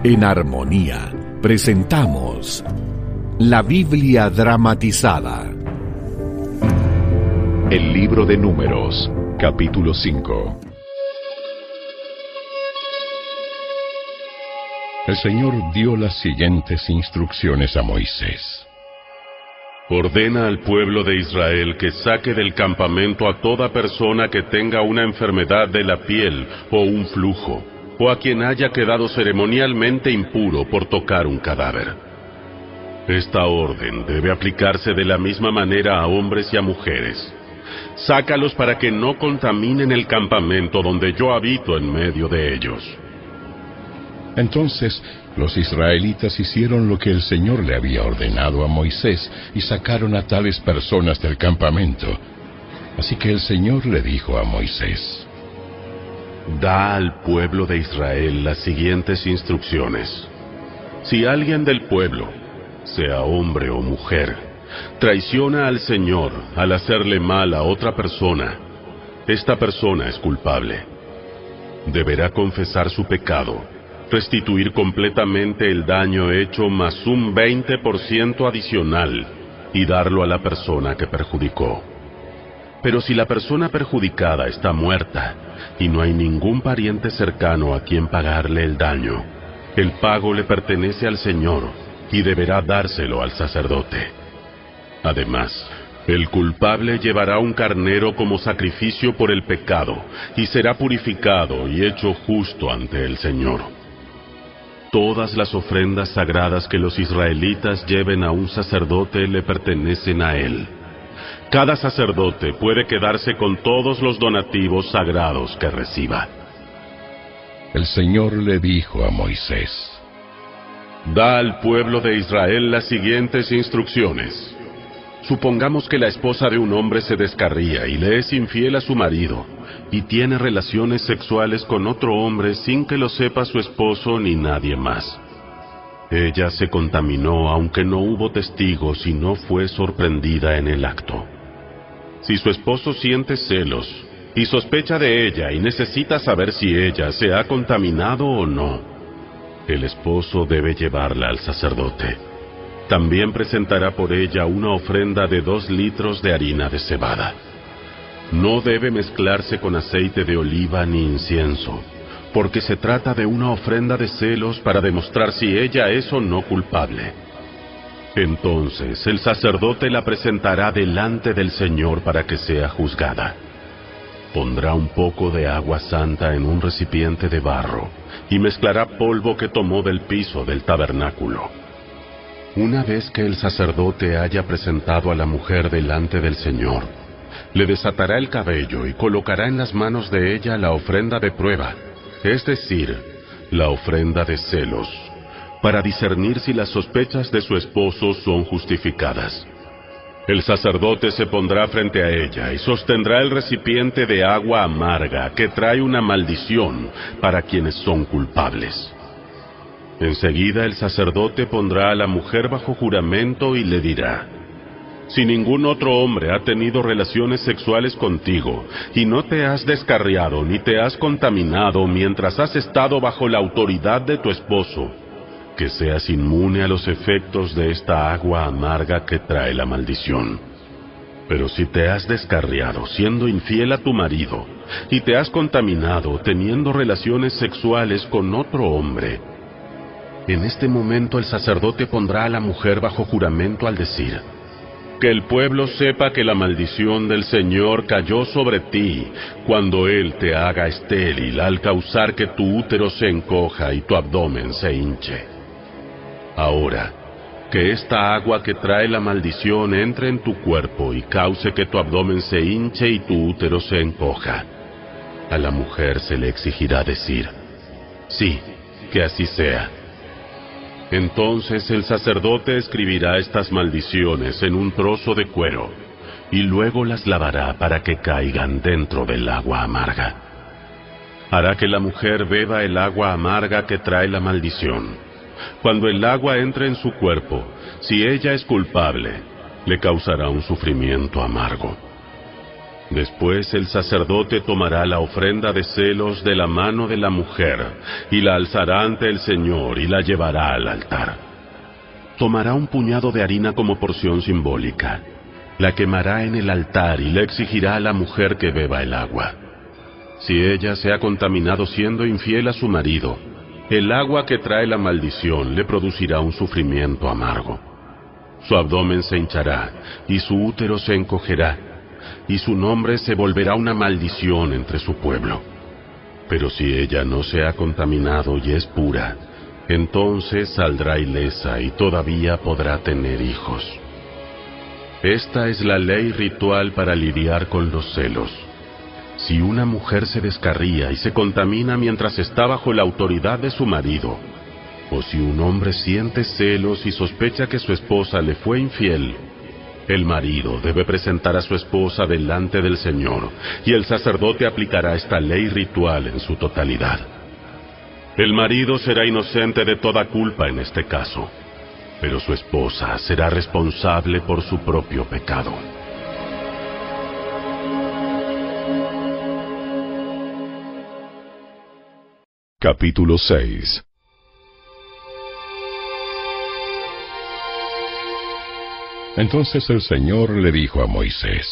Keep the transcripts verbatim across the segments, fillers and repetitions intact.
En Armonía presentamos la Biblia dramatizada. El libro de Números, capítulo cinco. El Señor dio las siguientes instrucciones a Moisés. Ordena al pueblo de Israel que saque del campamento a toda persona que tenga una enfermedad de la piel o un flujo, o a quien haya quedado ceremonialmente impuro por tocar un cadáver. Esta orden debe aplicarse de la misma manera a hombres y a mujeres. Sácalos para que no contaminen el campamento donde yo habito en medio de ellos. Entonces los israelitas hicieron lo que el Señor le había ordenado a Moisés y sacaron a tales personas del campamento. Así que el Señor le dijo a Moisés: Da al pueblo de Israel las siguientes instrucciones. Si alguien del pueblo, sea hombre o mujer, traiciona al Señor al hacerle mal a otra persona, esta persona es culpable. Deberá confesar su pecado, restituir completamente el daño hecho más un veinte por ciento adicional y darlo a la persona que perjudicó. Pero si la persona perjudicada está muerta y no hay ningún pariente cercano a quien pagarle el daño, el pago le pertenece al Señor y deberá dárselo al sacerdote. Además, el culpable llevará un carnero como sacrificio por el pecado y será purificado y hecho justo ante el Señor. Todas las ofrendas sagradas que los israelitas lleven a un sacerdote le pertenecen a él. Cada sacerdote puede quedarse con todos los donativos sagrados que reciba. El Señor le dijo a Moisés: Da al pueblo de Israel las siguientes instrucciones. Supongamos que la esposa de un hombre se descarría y le es infiel a su marido, y tiene relaciones sexuales con otro hombre sin que lo sepa su esposo ni nadie más. Ella se contaminó aunque no hubo testigos y no fue sorprendida en el acto. Si su esposo siente celos y sospecha de ella y necesita saber si ella se ha contaminado o no, el esposo debe llevarla al sacerdote. También presentará por ella una ofrenda de dos litros de harina de cebada. No debe mezclarse con aceite de oliva ni incienso, porque se trata de una ofrenda de celos para demostrar si ella es o no culpable. Entonces el sacerdote la presentará delante del Señor para que sea juzgada. Pondrá un poco de agua santa en un recipiente de barro y mezclará polvo que tomó del piso del tabernáculo. Una vez que el sacerdote haya presentado a la mujer delante del Señor, le desatará el cabello y colocará en las manos de ella la ofrenda de prueba, es decir, la ofrenda de celos, para discernir si las sospechas de su esposo son justificadas. El sacerdote se pondrá frente a ella y sostendrá el recipiente de agua amarga que trae una maldición para quienes son culpables. Enseguida el sacerdote pondrá a la mujer bajo juramento y le dirá: Si ningún otro hombre ha tenido relaciones sexuales contigo, y no te has descarriado ni te has contaminado mientras has estado bajo la autoridad de tu esposo, que seas inmune a los efectos de esta agua amarga que trae la maldición. Pero si te has descarriado siendo infiel a tu marido, y te has contaminado teniendo relaciones sexuales con otro hombre, en este momento el sacerdote pondrá a la mujer bajo juramento al decir: Que el pueblo sepa que la maldición del Señor cayó sobre ti cuando Él te haga estéril al causar que tu útero se encoja y tu abdomen se hinche. Ahora, que esta agua que trae la maldición entre en tu cuerpo y cause que tu abdomen se hinche y tu útero se encoja. A la mujer se le exigirá decir: Sí, que así sea. Entonces el sacerdote escribirá estas maldiciones en un trozo de cuero, y luego las lavará para que caigan dentro del agua amarga. Hará que la mujer beba el agua amarga que trae la maldición. Cuando el agua entre en su cuerpo, si ella es culpable, le causará un sufrimiento amargo. Después el sacerdote tomará la ofrenda de celos de la mano de la mujer, y la alzará ante el Señor y la llevará al altar. Tomará un puñado de harina como porción simbólica, la quemará en el altar y le exigirá a la mujer que beba el agua. Si ella se ha contaminado siendo infiel a su marido, el agua que trae la maldición le producirá un sufrimiento amargo. Su abdomen se hinchará y su útero se encogerá, y su nombre se volverá una maldición entre su pueblo. Pero si ella no se ha contaminado y es pura, entonces saldrá ilesa y todavía podrá tener hijos. Esta es la ley ritual para lidiar con los celos. Si una mujer se descarría y se contamina mientras está bajo la autoridad de su marido, o si un hombre siente celos y sospecha que su esposa le fue infiel, el marido debe presentar a su esposa delante del Señor, y el sacerdote aplicará esta ley ritual en su totalidad. El marido será inocente de toda culpa en este caso, pero su esposa será responsable por su propio pecado. Capítulo seis. Entonces el Señor le dijo a Moisés: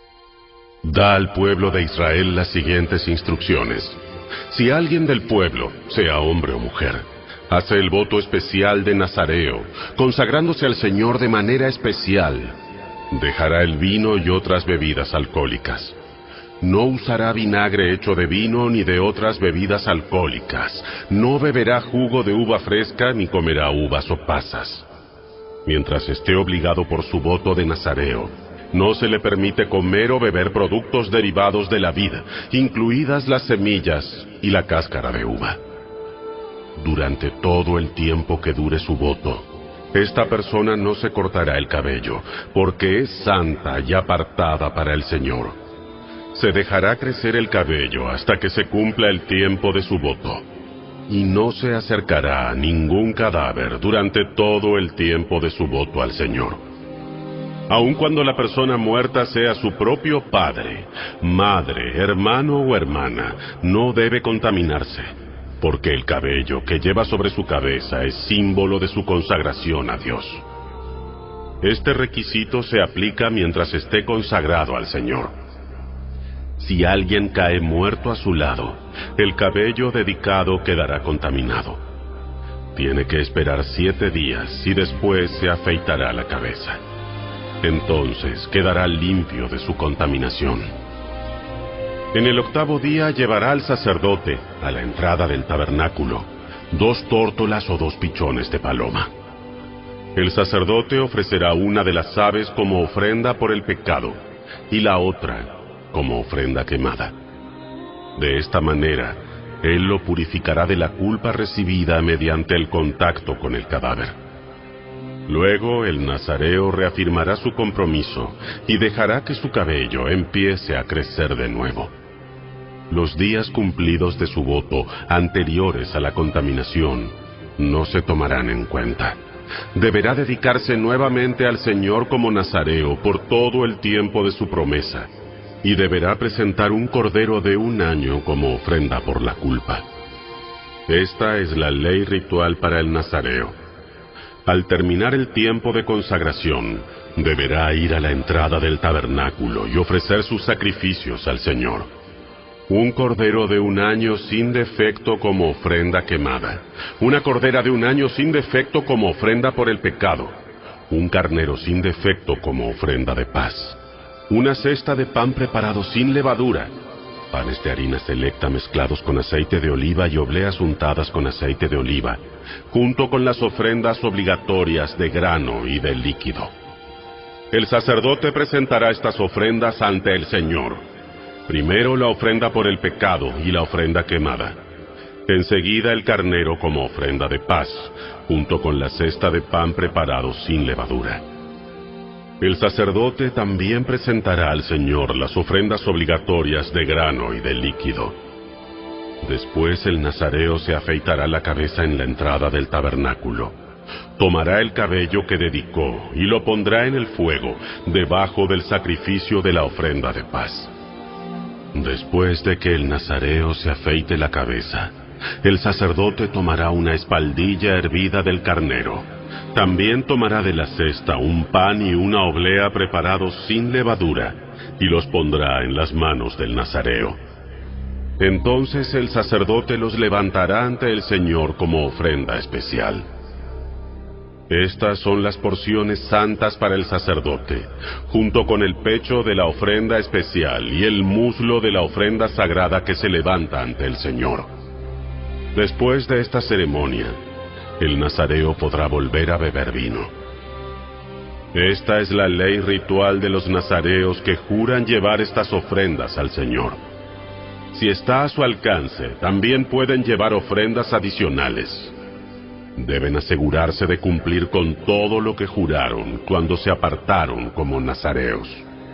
Da al pueblo de Israel las siguientes instrucciones. Si alguien del pueblo, sea hombre o mujer, hace el voto especial de Nazareo, consagrándose al Señor de manera especial, dejará el vino y otras bebidas alcohólicas. No usará vinagre hecho de vino ni de otras bebidas alcohólicas. No beberá jugo de uva fresca ni comerá uvas o pasas. Mientras esté obligado por su voto de Nazareo, no se le permite comer o beber productos derivados de la vid, incluidas las semillas y la cáscara de uva. Durante todo el tiempo que dure su voto, esta persona no se cortará el cabello, porque es santa y apartada para el Señor. Se dejará crecer el cabello hasta que se cumpla el tiempo de su voto, y no se acercará a ningún cadáver durante todo el tiempo de su voto al Señor. Aun cuando la persona muerta sea su propio padre, madre, hermano o hermana, no debe contaminarse, porque el cabello que lleva sobre su cabeza es símbolo de su consagración a Dios. Este requisito se aplica mientras esté consagrado al Señor. Si alguien cae muerto a su lado, el cabello dedicado quedará contaminado. Tiene que esperar siete días y después se afeitará la cabeza. Entonces quedará limpio de su contaminación. En el octavo día llevará al sacerdote, a la entrada del tabernáculo, dos tórtolas o dos pichones de paloma. El sacerdote ofrecerá una de las aves como ofrenda por el pecado, y la otra como ofrenda quemada. De esta manera, él lo purificará de la culpa recibida mediante el contacto con el cadáver. Luego el nazareo reafirmará su compromiso y dejará que su cabello empiece a crecer de nuevo. Los días cumplidos de su voto anteriores a la contaminación no se tomarán en cuenta. Deberá dedicarse nuevamente al Señor como nazareo por todo el tiempo de su promesa, y deberá presentar un cordero de un año como ofrenda por la culpa. Esta es la ley ritual para el nazareo. Al terminar el tiempo de consagración, deberá ir a la entrada del tabernáculo y ofrecer sus sacrificios al Señor. Un cordero de un año sin defecto como ofrenda quemada, una cordera de un año sin defecto como ofrenda por el pecado, un carnero sin defecto como ofrenda de paz, una cesta de pan preparado sin levadura, panes de harina selecta mezclados con aceite de oliva y obleas untadas con aceite de oliva, junto con las ofrendas obligatorias de grano y de líquido. El sacerdote presentará estas ofrendas ante el Señor. Primero la ofrenda por el pecado y la ofrenda quemada. Enseguida el carnero como ofrenda de paz, junto con la cesta de pan preparado sin levadura. El sacerdote también presentará al Señor las ofrendas obligatorias de grano y de líquido. Después el nazareo se afeitará la cabeza en la entrada del tabernáculo. Tomará el cabello que dedicó y lo pondrá en el fuego, debajo del sacrificio de la ofrenda de paz. Después de que el nazareo se afeite la cabeza, el sacerdote tomará una espaldilla hervida del carnero. También tomará de la cesta un pan y una oblea preparados sin levadura, y los pondrá en las manos del nazareo. Entonces el sacerdote los levantará ante el Señor como ofrenda especial. Estas son las porciones santas para el sacerdote, junto con el pecho de la ofrenda especial y el muslo de la ofrenda sagrada que se levanta ante el Señor. Después de esta ceremonia, el nazareo podrá volver a beber vino. Esta es la ley ritual de los nazareos que juran llevar estas ofrendas al Señor. Si está a su alcance, también pueden llevar ofrendas adicionales. Deben asegurarse de cumplir con todo lo que juraron cuando se apartaron como nazareos.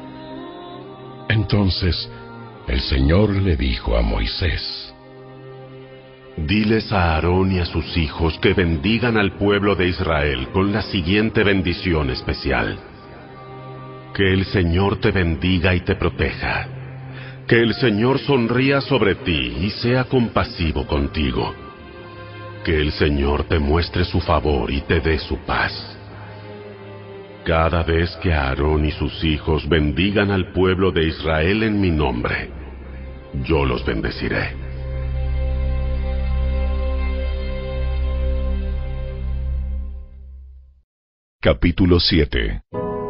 Entonces el Señor le dijo a Moisés: Diles a Aarón y a sus hijos que bendigan al pueblo de Israel con la siguiente bendición especial. Que el Señor te bendiga y te proteja. Que el Señor sonría sobre ti y sea compasivo contigo. Que el Señor te muestre su favor y te dé su paz. Cada vez que Aarón y sus hijos bendigan al pueblo de Israel en mi nombre, yo los bendeciré. Capítulo siete.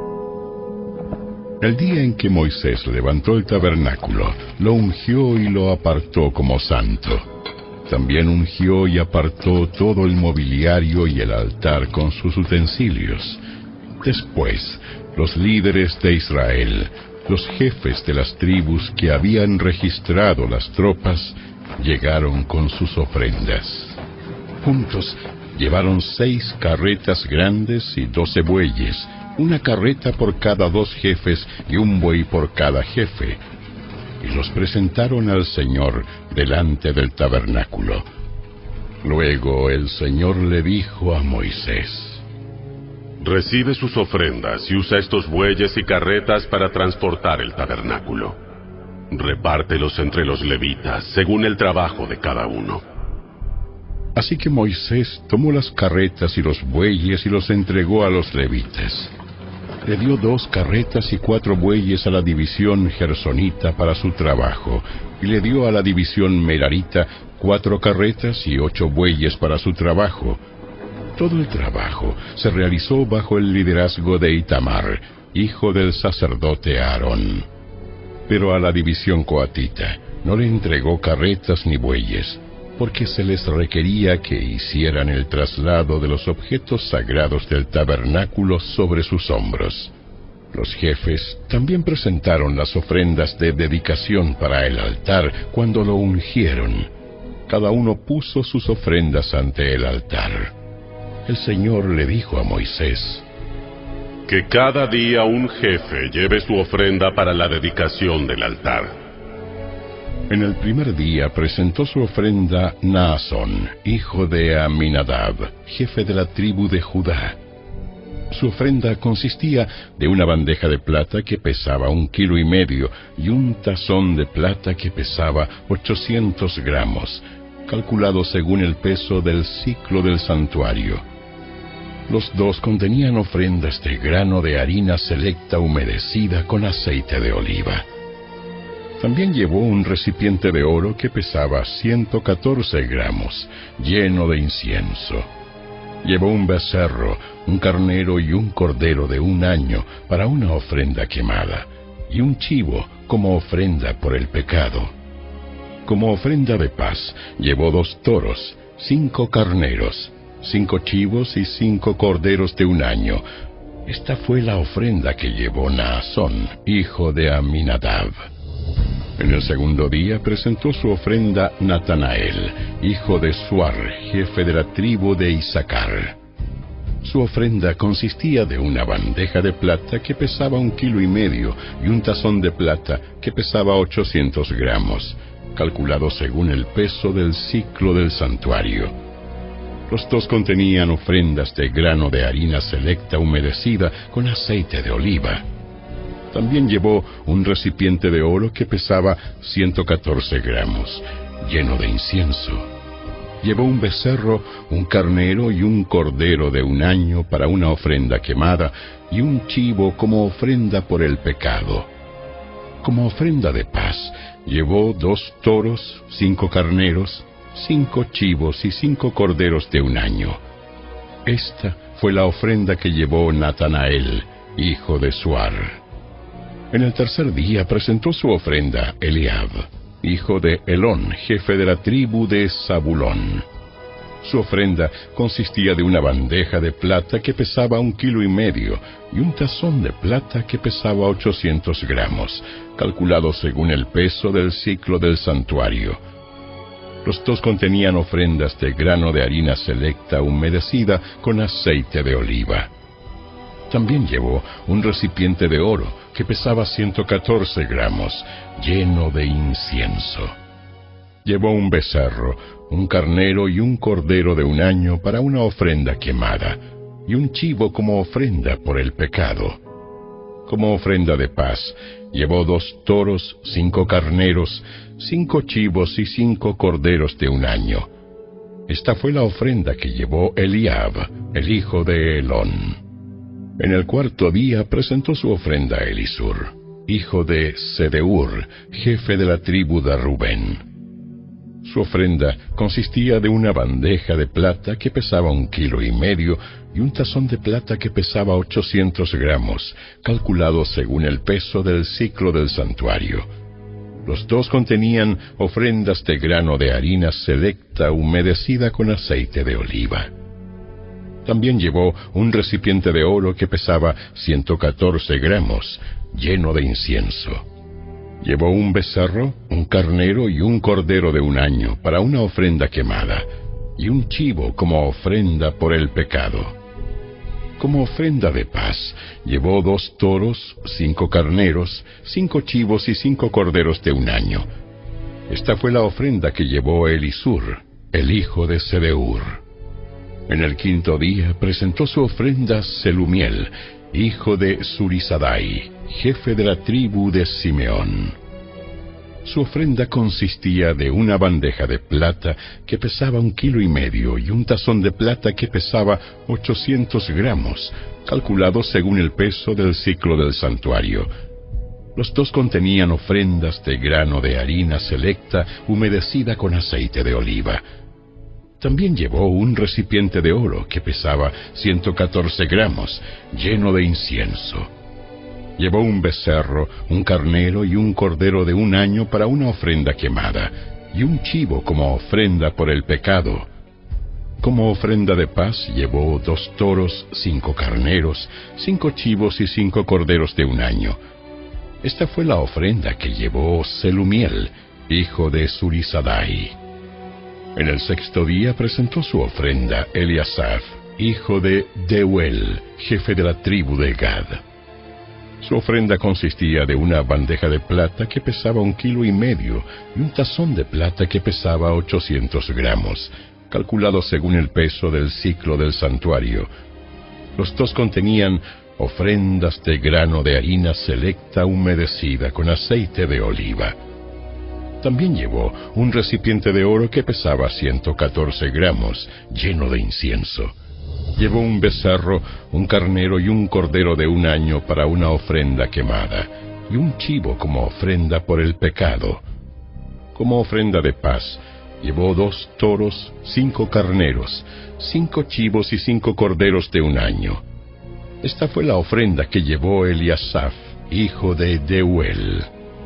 El día en que Moisés levantó el tabernáculo, lo ungió y lo apartó como santo. También ungió y apartó todo el mobiliario y el altar con sus utensilios. Después, los líderes de Israel, los jefes de las tribus que habían registrado las tropas, llegaron con sus ofrendas. Juntos llevaron seis carretas grandes y doce bueyes, una carreta por cada dos jefes y un buey por cada jefe, y los presentaron al Señor delante del tabernáculo. Luego el Señor le dijo a Moisés: Recibe sus ofrendas y usa estos bueyes y carretas para transportar el tabernáculo. Repártelos entre los levitas, según el trabajo de cada uno. Así que Moisés tomó las carretas y los bueyes y los entregó a los levitas. Le dio dos carretas y cuatro bueyes a la división gersonita para su trabajo, y le dio a la división merarita cuatro carretas y ocho bueyes para su trabajo. Todo el trabajo se realizó bajo el liderazgo de Itamar, hijo del sacerdote Aarón. Pero a la división coatita no le entregó carretas ni bueyes, porque se les requería que hicieran el traslado de los objetos sagrados del tabernáculo sobre sus hombros. Los jefes también presentaron las ofrendas de dedicación para el altar cuando lo ungieron. Cada uno puso sus ofrendas ante el altar. El Señor le dijo a Moisés: Que cada día un jefe lleve su ofrenda para la dedicación del altar. En el primer día presentó su ofrenda Naasón, hijo de Aminadab, jefe de la tribu de Judá. Su ofrenda consistía de una bandeja de plata que pesaba un kilo y medio y un tazón de plata que pesaba ochocientos gramos, calculado según el peso del ciclo del santuario. Los dos contenían ofrendas de grano de harina selecta humedecida con aceite de oliva. También llevó un recipiente de oro que pesaba ciento catorce gramos, lleno de incienso. Llevó un becerro, un carnero y un cordero de un año para una ofrenda quemada, y un chivo como ofrenda por el pecado. Como ofrenda de paz, llevó dos toros, cinco carneros, cinco chivos y cinco corderos de un año. Esta fue la ofrenda que llevó Naasón, hijo de Aminadab. En el segundo día presentó su ofrenda Natanael, hijo de Suar, jefe de la tribu de Isaacar. Su ofrenda consistía de una bandeja de plata que pesaba un kilo y medio y un tazón de plata que pesaba ochocientos gramos, calculado según el peso del ciclo del santuario. Los dos contenían ofrendas de grano de harina selecta humedecida con aceite de oliva. También llevó un recipiente de oro que pesaba ciento catorce gramos, lleno de incienso. Llevó un becerro, un carnero y un cordero de un año para una ofrenda quemada, y un chivo como ofrenda por el pecado. Como ofrenda de paz, llevó dos toros, cinco carneros, cinco chivos y cinco corderos de un año. Esta fue la ofrenda que llevó Natanael, hijo de Suar. En el tercer día presentó su ofrenda Eliab, hijo de Elón, jefe de la tribu de Zabulón. Su ofrenda consistía de una bandeja de plata que pesaba un kilo y medio y un tazón de plata que pesaba ochocientos gramos, calculado según el peso del ciclo del santuario. Los dos contenían ofrendas de grano de harina selecta humedecida con aceite de oliva. También llevó un recipiente de oro que pesaba ciento catorce gramos, lleno de incienso. Llevó un becerro, un carnero y un cordero de un año para una ofrenda quemada, y un chivo como ofrenda por el pecado. Como ofrenda de paz, llevó dos toros, cinco carneros, cinco chivos y cinco corderos de un año. Esta fue la ofrenda que llevó Eliab, el hijo de Elón. En el cuarto día presentó su ofrenda a Elisur, hijo de Sedeur, jefe de la tribu de Rubén. Su ofrenda consistía de una bandeja de plata que pesaba un kilo y medio y un tazón de plata que pesaba ochocientos gramos, calculado según el peso del ciclo del santuario. Los dos contenían ofrendas de grano de harina selecta humedecida con aceite de oliva. También llevó un recipiente de oro que pesaba ciento catorce gramos, lleno de incienso. Llevó un becerro, un carnero y un cordero de un año para una ofrenda quemada, y un chivo como ofrenda por el pecado. Como ofrenda de paz, llevó dos toros, cinco carneros, cinco chivos y cinco corderos de un año. Esta fue la ofrenda que llevó Elisur, el hijo de Sedeur. En el quinto día presentó su ofrenda Selumiel, hijo de Zurisadai, jefe de la tribu de Simeón. Su ofrenda consistía de una bandeja de plata que pesaba un kilo y medio y un tazón de plata que pesaba ochocientos gramos, calculado según el peso del ciclo del santuario. Los dos contenían ofrendas de grano de harina selecta humedecida con aceite de oliva. También llevó un recipiente de oro que pesaba ciento catorce gramos, lleno de incienso. Llevó un becerro, un carnero y un cordero de un año para una ofrenda quemada, y un chivo como ofrenda por el pecado. Como ofrenda de paz llevó dos toros, cinco carneros, cinco chivos y cinco corderos de un año. Esta fue la ofrenda que llevó Selumiel, hijo de Zurisadai. En el sexto día presentó su ofrenda Eliasaf, hijo de Deuel, jefe de la tribu de Gad. Su ofrenda consistía de una bandeja de plata que pesaba un kilo y medio y un tazón de plata que pesaba ochocientos gramos, calculado según el peso del ciclo del santuario. Los dos contenían ofrendas de grano de harina selecta humedecida con aceite de oliva. También llevó un recipiente de oro que pesaba ciento catorce gramos, lleno de incienso. Llevó un becerro, un carnero y un cordero de un año para una ofrenda quemada, y un chivo como ofrenda por el pecado. Como ofrenda de paz, llevó dos toros, cinco carneros, cinco chivos y cinco corderos de un año. Esta fue la ofrenda que llevó Eliasaf, hijo de Deuel.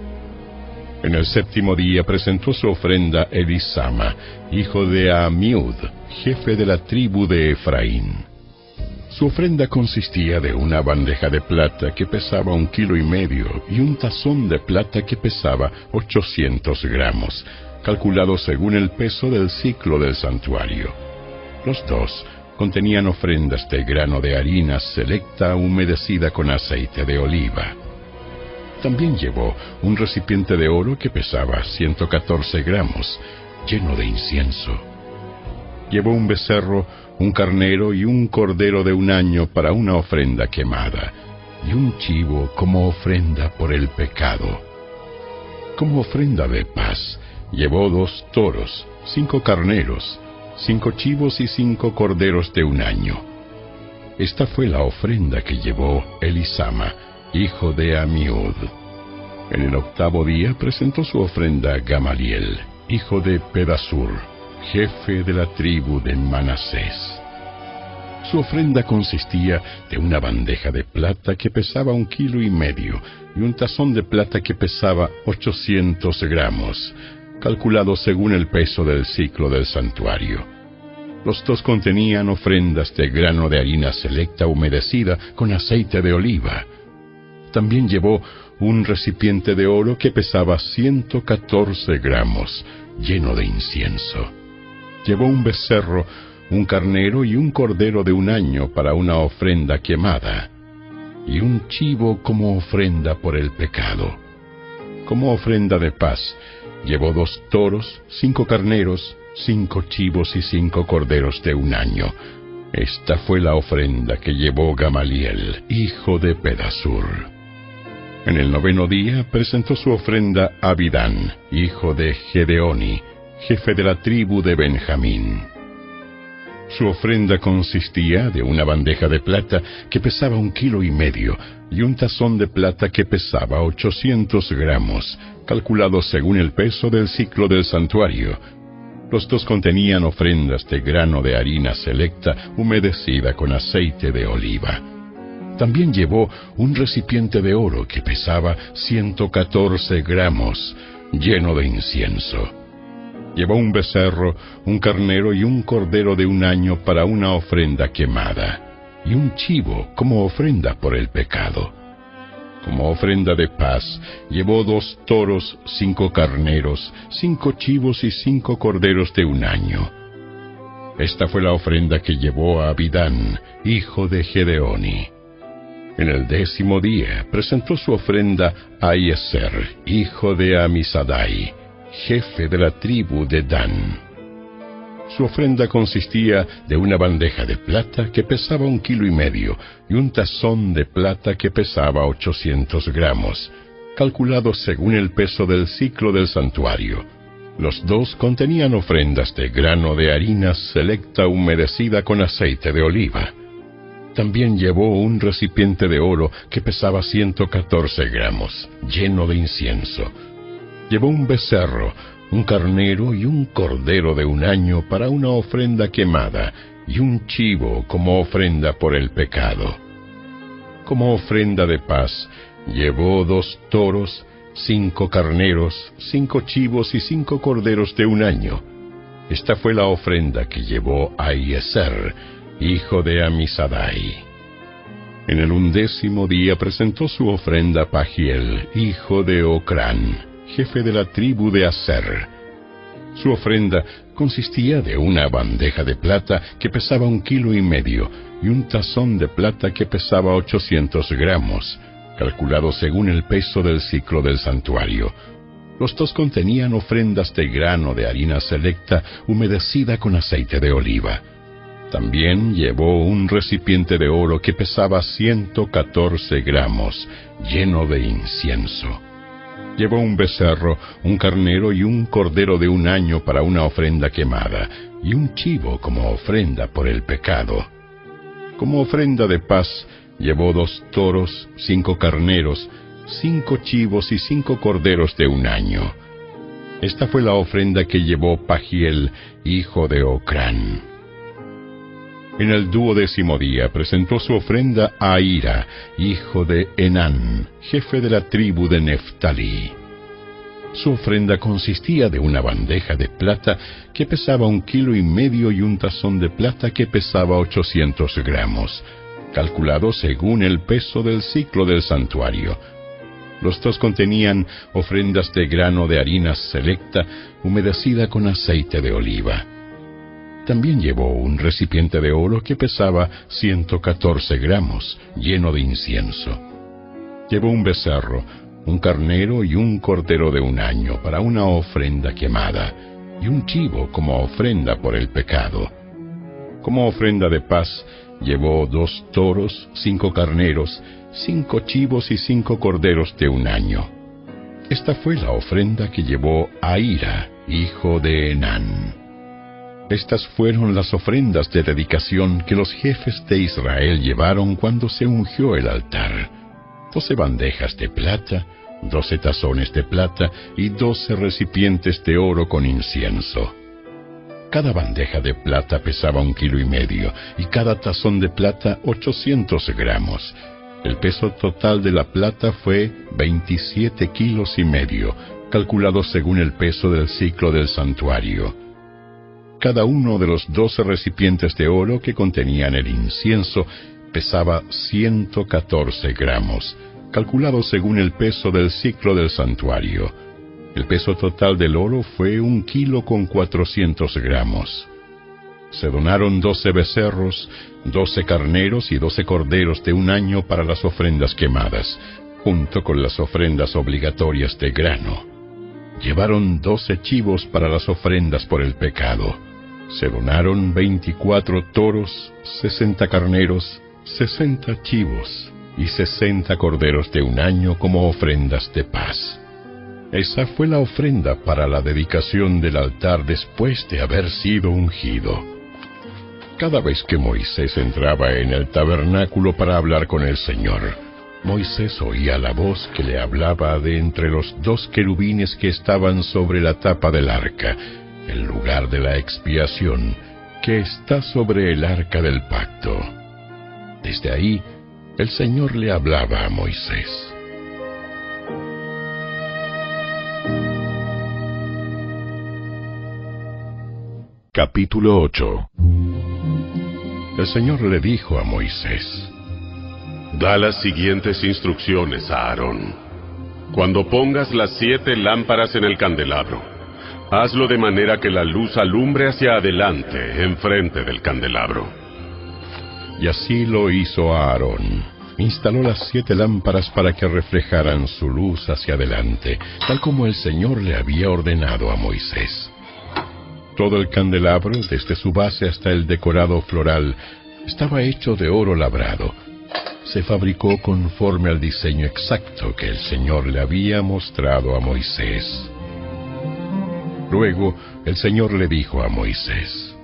En el séptimo día presentó su ofrenda Elisama, hijo de Amiud, jefe de la tribu de Efraín. Su ofrenda consistía de una bandeja de plata que pesaba un kilo y medio y un tazón de plata que pesaba ochocientos gramos, calculado según el peso del ciclo del santuario. Los dos contenían ofrendas de grano de harina selecta humedecida con aceite de oliva. También llevó un recipiente de oro que pesaba ciento catorce gramos, lleno de incienso. Llevó un becerro, un carnero y un cordero de un año para una ofrenda quemada, y un chivo como ofrenda por el pecado. Como ofrenda de paz, llevó dos toros, cinco carneros, cinco chivos y cinco corderos de un año. Esta fue la ofrenda que llevó Elisama, hijo de Amiud. En el octavo día presentó su ofrenda Gamaliel, hijo de Pedasur, jefe de la tribu de Manasés. Su ofrenda consistía de una bandeja de plata que pesaba un kilo y medio y un tazón de plata que pesaba ochocientos gramos, calculado según el peso del ciclo del santuario. Los dos contenían ofrendas de grano de harina selecta humedecida con aceite de oliva. También llevó un recipiente de oro que pesaba ciento catorce gramos, lleno de incienso. Llevó un becerro, un carnero y un cordero de un año para una ofrenda quemada, y un chivo como ofrenda por el pecado. Como ofrenda de paz, llevó dos toros, cinco carneros, cinco chivos y cinco corderos de un año. Esta fue la ofrenda que llevó Gamaliel, hijo de Pedasur. En el noveno día presentó su ofrenda Abidán, hijo de Gedeoni, jefe de la tribu de Benjamín. Su ofrenda consistía de una bandeja de plata que pesaba un kilo y medio y un tazón de plata que pesaba ochocientos gramos, calculado según el peso del ciclo del santuario. Los dos contenían ofrendas de grano de harina selecta humedecida con aceite de oliva. También llevó un recipiente de oro que pesaba ciento catorce gramos, lleno de incienso. Llevó un becerro, un carnero y un cordero de un año para una ofrenda quemada, y un chivo como ofrenda por el pecado. Como ofrenda de paz, llevó dos toros, cinco carneros, cinco chivos y cinco corderos de un año. Esta fue la ofrenda que llevó a Abidán, hijo de Gedeoni. En el décimo día presentó su ofrenda a Ahiezer, hijo de Amisadai, jefe de la tribu de Dan. Su ofrenda consistía de una bandeja de plata que pesaba un kilo y medio y un tazón de plata que pesaba ochocientos gramos, calculado según el peso del ciclo del santuario. Los dos contenían ofrendas de grano de harina selecta humedecida con aceite de oliva. También llevó un recipiente de oro que pesaba ciento catorce gramos, lleno de incienso. Llevó un becerro, un carnero y un cordero de un año para una ofrenda quemada, y un chivo como ofrenda por el pecado. Como ofrenda de paz, llevó dos toros, cinco carneros, cinco chivos y cinco corderos de un año. Esta fue la ofrenda que llevó a Ahiezer, hijo de Amisadai. En el undécimo día presentó su ofrenda Pagiel, hijo de Ocrán, jefe de la tribu de Aser. Su ofrenda consistía de una bandeja de plata que pesaba un kilo y medio y un tazón de plata que pesaba ochocientos gramos, calculado según el peso del ciclo del santuario. Los dos contenían ofrendas de grano de harina selecta humedecida con aceite de oliva. También llevó un recipiente de oro que pesaba ciento catorce gramos, lleno de incienso. Llevó un becerro, un carnero y un cordero de un año para una ofrenda quemada, y un chivo como ofrenda por el pecado. Como ofrenda de paz, llevó dos toros, cinco carneros, cinco chivos y cinco corderos de un año. Esta fue la ofrenda que llevó Pagiel, hijo de Ocrán. En el duodécimo día presentó su ofrenda a Ahira, hijo de Enán, jefe de la tribu de Neftalí. Su ofrenda consistía de una bandeja de plata que pesaba un kilo y medio y un tazón de plata que pesaba ochocientos gramos, calculado según el peso del ciclo del santuario. Los dos contenían ofrendas de grano de harina selecta humedecida con aceite de oliva. También llevó un recipiente de oro que pesaba ciento catorce gramos, lleno de incienso. Llevó un becerro, un carnero y un cordero de un año para una ofrenda quemada, y un chivo como ofrenda por el pecado. Como ofrenda de paz, llevó dos toros, cinco carneros, cinco chivos y cinco corderos de un año. Esta fue la ofrenda que llevó Ahira, hijo de Enán. Estas fueron las ofrendas de dedicación que los jefes de Israel llevaron cuando se ungió el altar: doce bandejas de plata, doce tazones de plata y doce recipientes de oro con incienso. Cada bandeja de plata pesaba un kilo y medio, y cada tazón de plata ochocientos gramos. El peso total de la plata fue veintisiete kilos y medio, calculado según el peso del ciclo del santuario. Cada uno de los doce recipientes de oro que contenían el incienso pesaba ciento catorce gramos, calculado según el peso del ciclo del santuario. El peso total del oro fue un kilo con cuatrocientos gramos. Se donaron doce becerros, doce carneros y doce corderos de un año para las ofrendas quemadas, junto con las ofrendas obligatorias de grano. Llevaron doce chivos para las ofrendas por el pecado. Se donaron veinticuatro toros, sesenta carneros, sesenta chivos y sesenta corderos de un año como ofrendas de paz. Esa fue la ofrenda para la dedicación del altar después de haber sido ungido. Cada vez que Moisés entraba en el tabernáculo para hablar con el Señor, Moisés oía la voz que le hablaba de entre los dos querubines que estaban sobre la tapa del arca, el lugar de la expiación, que está sobre el arca del pacto. Desde ahí, el Señor le hablaba a Moisés. Capítulo ocho. El Señor le dijo a Moisés: Da las siguientes instrucciones a Aarón. Cuando pongas las siete lámparas en el candelabro, hazlo de manera que la luz alumbre hacia adelante, enfrente del candelabro. Y así lo hizo Aarón. Instaló las siete lámparas para que reflejaran su luz hacia adelante, tal como el Señor le había ordenado a Moisés. Todo el candelabro, desde su base hasta el decorado floral, estaba hecho de oro labrado. Se fabricó conforme al diseño exacto que el Señor le había mostrado a Moisés. Luego, el Señor le dijo a Moisés: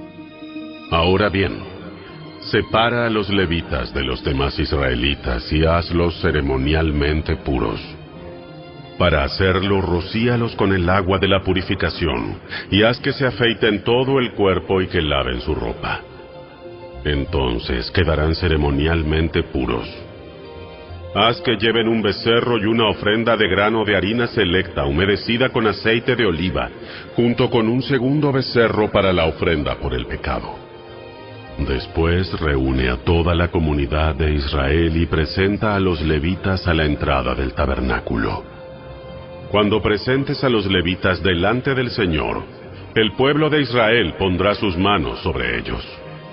Ahora bien, separa a los levitas de los demás israelitas y hazlos ceremonialmente puros. Para hacerlo, rocíalos con el agua de la purificación, y haz que se afeiten todo el cuerpo y que laven su ropa. Entonces quedarán ceremonialmente puros. Haz que lleven un becerro y una ofrenda de grano de harina selecta humedecida con aceite de oliva, junto con un segundo becerro para la ofrenda por el pecado. Después reúne a toda la comunidad de Israel y presenta a los levitas a la entrada del tabernáculo. Cuando presentes a los levitas delante del Señor, el pueblo de Israel pondrá sus manos sobre ellos.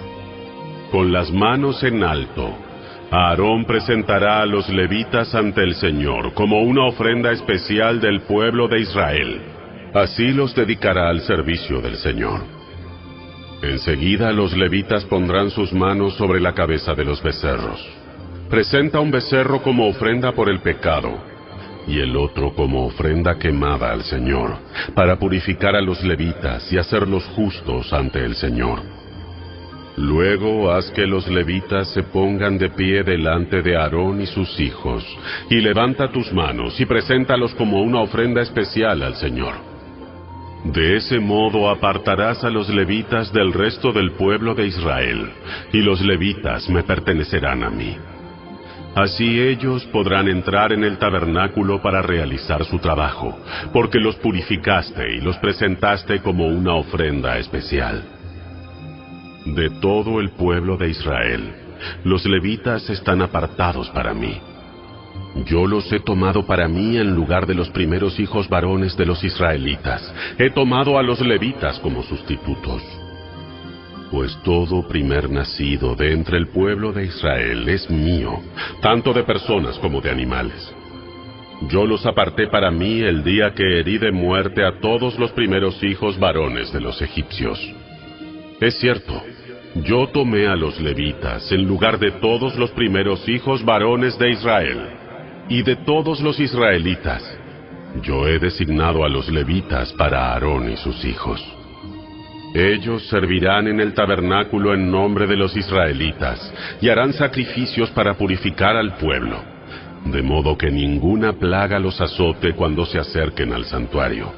Con las manos en alto, Aarón presentará a los levitas ante el Señor como una ofrenda especial del pueblo de Israel. Así los dedicará al servicio del Señor. Enseguida los levitas pondrán sus manos sobre la cabeza de los becerros. Presenta un becerro como ofrenda por el pecado, y el otro como ofrenda quemada al Señor, para purificar a los levitas y hacerlos justos ante el Señor. Luego haz que los levitas se pongan de pie delante de Aarón y sus hijos, y levanta tus manos y preséntalos como una ofrenda especial al Señor. De ese modo apartarás a los levitas del resto del pueblo de Israel, y los levitas me pertenecerán a mí. Así ellos podrán entrar en el tabernáculo para realizar su trabajo, porque los purificaste y los presentaste como una ofrenda especial. De todo el pueblo de Israel, los levitas están apartados para mí. Yo los he tomado para mí en lugar de los primeros hijos varones de los israelitas. He tomado a los levitas como sustitutos. Pues todo primer nacido de entre el pueblo de Israel es mío, tanto de personas como de animales. Yo los aparté para mí el día que herí de muerte a todos los primeros hijos varones de los egipcios. Es cierto, yo tomé a los levitas en lugar de todos los primeros hijos varones de Israel, y de todos los israelitas, yo he designado a los levitas para Aarón y sus hijos. Ellos servirán en el tabernáculo en nombre de los israelitas, y harán sacrificios para purificar al pueblo, de modo que ninguna plaga los azote cuando se acerquen al santuario.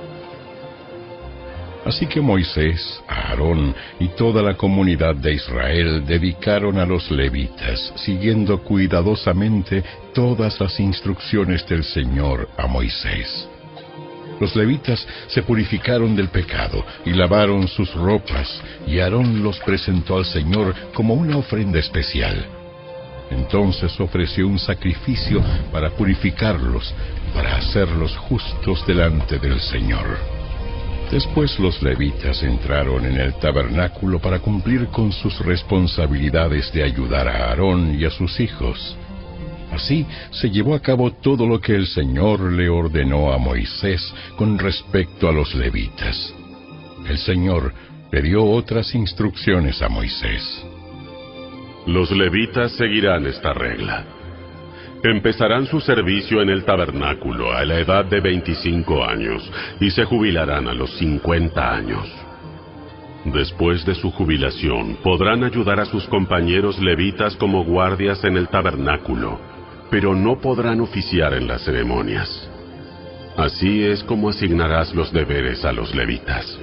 Así que Moisés, Aarón y toda la comunidad de Israel dedicaron a los levitas, siguiendo cuidadosamente todas las instrucciones del Señor a Moisés. Los levitas se purificaron del pecado y lavaron sus ropas, y Aarón los presentó al Señor como una ofrenda especial. Entonces ofreció un sacrificio para purificarlos, para hacerlos justos delante del Señor. Después los levitas entraron en el tabernáculo para cumplir con sus responsabilidades de ayudar a Aarón y a sus hijos. Así se llevó a cabo todo lo que el Señor le ordenó a Moisés con respecto a los levitas. El Señor le dio otras instrucciones a Moisés. Los levitas seguirán esta regla. Empezarán su servicio en el tabernáculo a la edad de veinticinco años y se jubilarán a los cincuenta años. Después de su jubilación, podrán ayudar a sus compañeros levitas como guardias en el tabernáculo, pero no podrán oficiar en las ceremonias. Así es como asignarás los deberes a los levitas.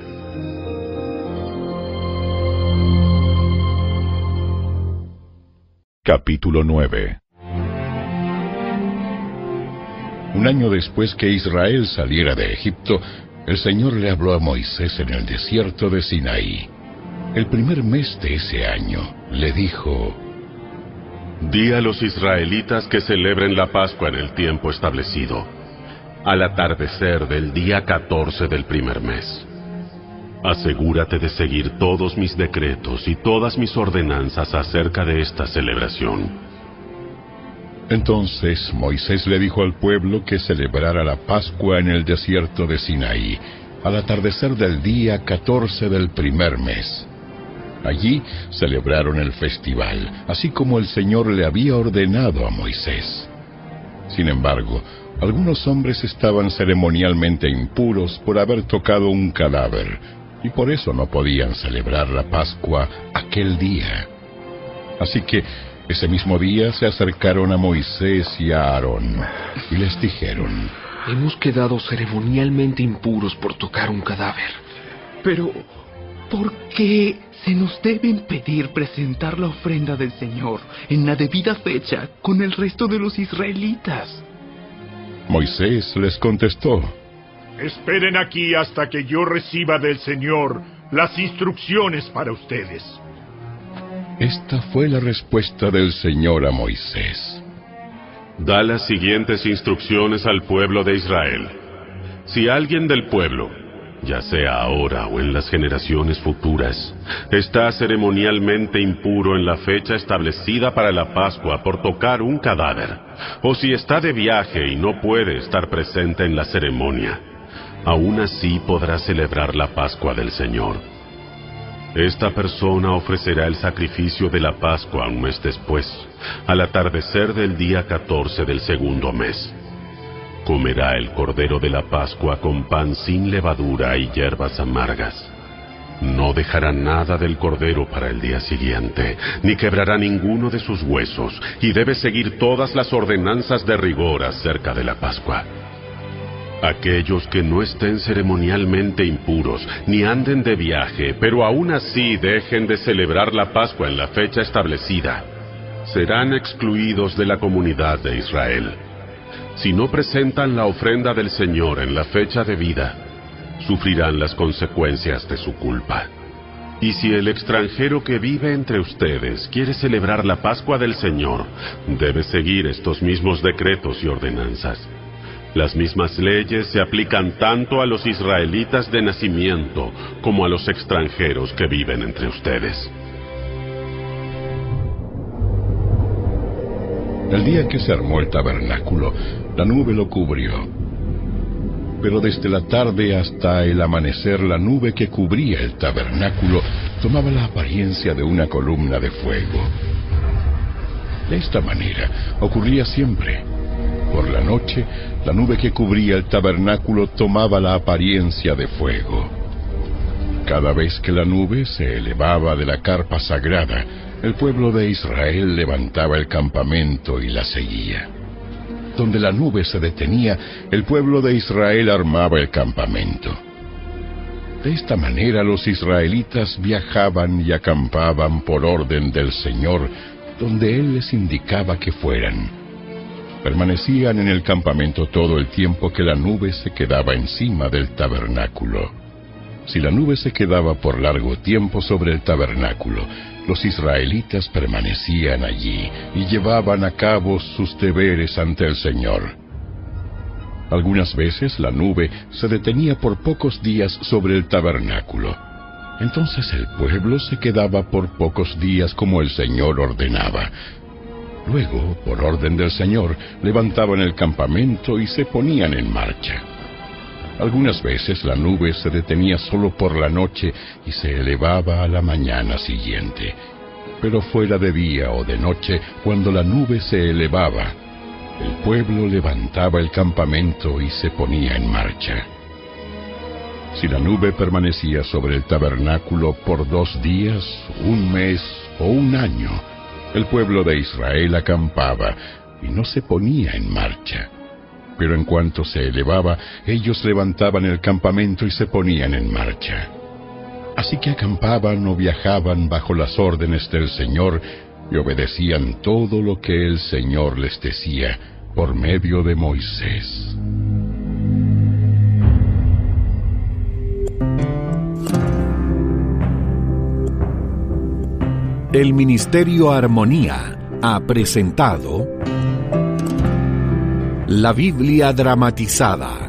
Capítulo nueve. Un año después que Israel saliera de Egipto, el Señor le habló a Moisés en el desierto de Sinaí. El primer mes de ese año, le dijo: Di a los israelitas que celebren la Pascua en el tiempo establecido, al atardecer del día catorce del primer mes. Asegúrate de seguir todos mis decretos y todas mis ordenanzas acerca de esta celebración. Entonces Moisés le dijo al pueblo que celebrara la Pascua en el desierto de Sinaí, al atardecer del día catorce del primer mes. Allí celebraron el festival, así como el Señor le había ordenado a Moisés. Sin embargo, algunos hombres estaban ceremonialmente impuros por haber tocado un cadáver, y por eso no podían celebrar la Pascua aquel día. Así que ese mismo día se acercaron a Moisés y a Aarón, y les dijeron: Hemos quedado ceremonialmente impuros por tocar un cadáver. Pero, ¿por qué se nos debe impedir presentar la ofrenda del Señor en la debida fecha con el resto de los israelitas? Moisés les contestó: Esperen aquí hasta que yo reciba del Señor las instrucciones para ustedes. Esta fue la respuesta del Señor a Moisés. Da las siguientes instrucciones al pueblo de Israel. Si alguien del pueblo, ya sea ahora o en las generaciones futuras, está ceremonialmente impuro en la fecha establecida para la Pascua por tocar un cadáver, o si está de viaje y no puede estar presente en la ceremonia, aún así podrá celebrar la Pascua del Señor. Esta persona ofrecerá el sacrificio de la Pascua un mes después, al atardecer del día catorce del segundo mes. Comerá el cordero de la Pascua con pan sin levadura y hierbas amargas. No dejará nada del cordero para el día siguiente, ni quebrará ninguno de sus huesos, y debe seguir todas las ordenanzas de rigor acerca de la Pascua. Aquellos que no estén ceremonialmente impuros, ni anden de viaje, pero aún así dejen de celebrar la Pascua en la fecha establecida, serán excluidos de la comunidad de Israel. Si no presentan la ofrenda del Señor en la fecha debida, sufrirán las consecuencias de su culpa. Y si el extranjero que vive entre ustedes quiere celebrar la Pascua del Señor, debe seguir estos mismos decretos y ordenanzas. Las mismas leyes se aplican tanto a los israelitas de nacimiento como a los extranjeros que viven entre ustedes. El día que se armó el tabernáculo, la nube lo cubrió. Pero desde la tarde hasta el amanecer, la nube que cubría el tabernáculo tomaba la apariencia de una columna de fuego. De esta manera ocurría siempre. Por la noche, la nube que cubría el tabernáculo tomaba la apariencia de fuego. Cada vez que la nube se elevaba de la carpa sagrada, el pueblo de Israel levantaba el campamento y la seguía. Donde la nube se detenía, el pueblo de Israel armaba el campamento. De esta manera los israelitas viajaban y acampaban por orden del Señor, donde Él les indicaba que fueran. Permanecían en el campamento todo el tiempo que la nube se quedaba encima del tabernáculo. Si la nube se quedaba por largo tiempo sobre el tabernáculo, los israelitas permanecían allí y llevaban a cabo sus deberes ante el Señor. Algunas veces la nube se detenía por pocos días sobre el tabernáculo. Entonces el pueblo se quedaba por pocos días como el Señor ordenaba. Luego, por orden del Señor, levantaban el campamento y se ponían en marcha. Algunas veces la nube se detenía solo por la noche y se elevaba a la mañana siguiente. Pero fuera de día o de noche, cuando la nube se elevaba, el pueblo levantaba el campamento y se ponía en marcha. Si la nube permanecía sobre el tabernáculo por dos días, un mes o un año, el pueblo de Israel acampaba y no se ponía en marcha. Pero en cuanto se elevaba, ellos levantaban el campamento y se ponían en marcha. Así que acampaban o viajaban bajo las órdenes del Señor y obedecían todo lo que el Señor les decía por medio de Moisés. El Ministerio Armonía ha presentado La Biblia dramatizada,